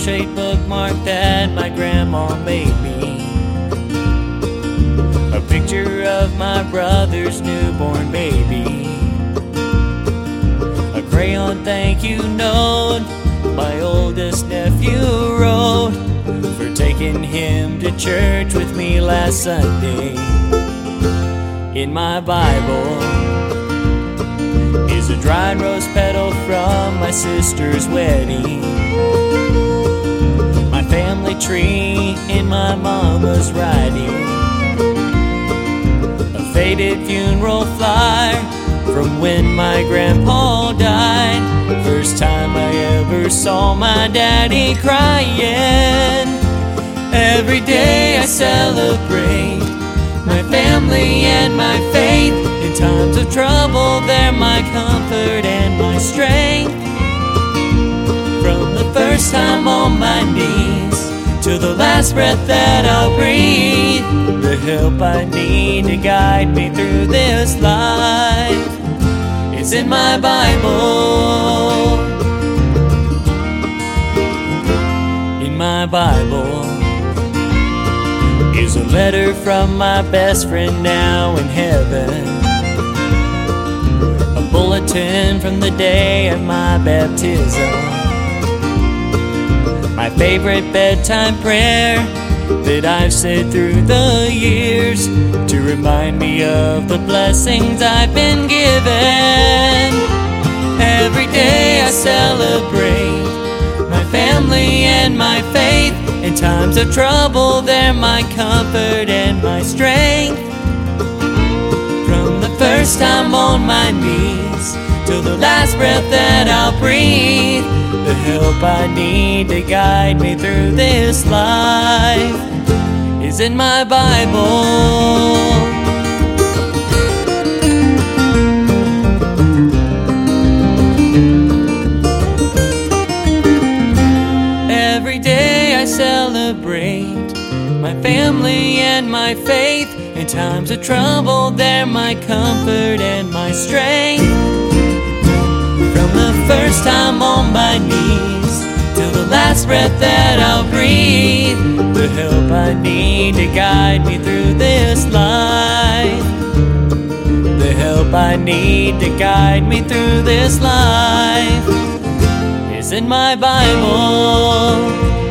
portrait bookmark that my grandma made me. A picture of my brother's newborn baby. A crayon thank you note my oldest nephew wrote for taking him to church with me last Sunday. In my Bible is a dried rose petal from my sister's wedding. My family tree in my mama's writing. A faded funeral flyer from when my grandpa died. First time I ever saw my daddy crying. Every day I celebrate my family and my faith. In times of trouble, they're my comfort and my strength. From the first time on my knees to the last breath that I'll breathe, the help I need to guide me through this life is in my Bible. In my Bible is a letter from my best friend now in heaven. A bulletin from the day of my baptism. My favorite bedtime prayer that I've said through the years to remind me of the blessings I've been given. Every day I celebrate my family and my faith. In times of trouble, they're my comfort and my strength. From the first time on my knees till the last breath that I'll breathe, the help I need to guide me through this life is in my Bible. Every day I celebrate my family and my faith. In times of trouble, they're my comfort and my strength. From the first time on my knees till the last breath that I'll breathe, the help I need to guide me through this life. The help I need to guide me through this life is in my Bible.